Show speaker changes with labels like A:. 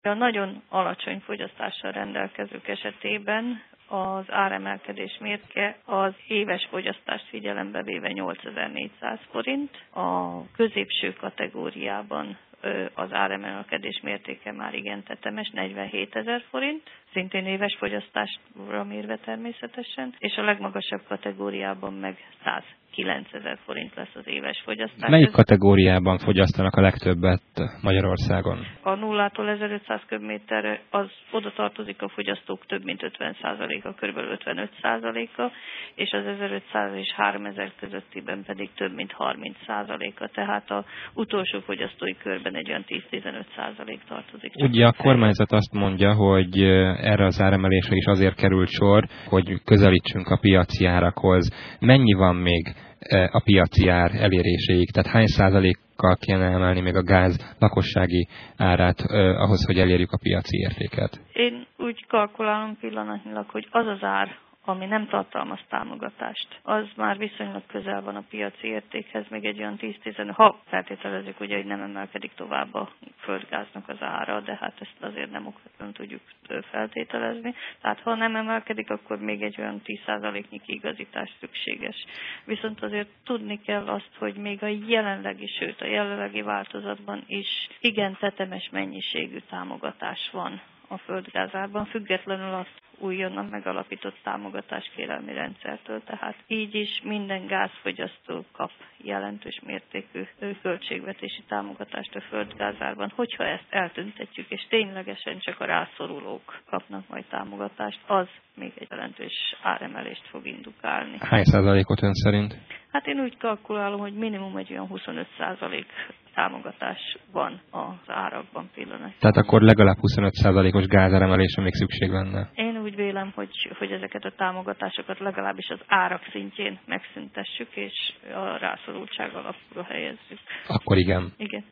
A: A nagyon alacsony fogyasztással rendelkezők esetében az áremelkedés mértéke az éves fogyasztást figyelembe véve 8400 forint, a középső kategóriában az áremelkedés mértéke már igen tetemes, 47 000 forint, szintén éves fogyasztásra mérve természetesen, és a legmagasabb kategóriában meg 109 000 forint lesz az éves fogyasztás.
B: Melyik kategóriában fogyasztanak a legtöbbet Magyarországon?
A: A 0-tól 1500 köbméter, az oda tartozik a fogyasztók több mint 50%-a, kb. 55%-a, és az 1500 és 3000 közöttiben pedig több mint 30%-a, tehát az utolsó fogyasztói körben egy olyan 10-15% tartozik.
B: Ugye a kormányzat azt mondja, hogy erre az áremelésre is azért került sor, hogy közelítsünk a piaci árakhoz. Mennyi van még a piaci ár eléréséig? Tehát hány százalékkal kéne emelni még a gáz lakossági árát ahhoz, hogy elérjük a piaci értéket?
A: Én úgy kalkulálom pillanatnyilag, hogy az az ár, ami nem tartalmaz támogatást, az már viszonylag közel van a piaci értékhez, még egy olyan 10-15, ha feltételezzük ugye, hogy nem emelkedik tovább a földgáznak az ára, de hát ezt azért nem okvetlenül tudjuk feltételezni. Tehát ha nem emelkedik, akkor még egy olyan 10%-nyi kiigazítás szükséges. Viszont azért tudni kell azt, hogy még a jelenlegi változatban is igen tetemes mennyiségű támogatás van a földgázárban, függetlenül azt újonnan megalapított támogatáskérelmi rendszertől, tehát így is minden gázfogyasztó kap jelentős mértékű költségvetési támogatást a földgázárban. Hogyha ezt eltüntetjük, és ténylegesen csak a rászorulók kapnak majd támogatást, az még egy jelentős áremelést fog indukálni.
B: Hány százalékot ön szerint?
A: Hát én úgy kalkulálom, hogy minimum egy olyan 25% támogatás van az árakban pillanatban.
B: Tehát akkor legalább 25%-os gázáremelésre még szükség lenne?
A: Én úgy vélem, hogy ezeket a támogatásokat legalábbis az árak szintjén megszüntessük, és a rászorultság alapra helyezzük.
B: Akkor igen.
A: Igen.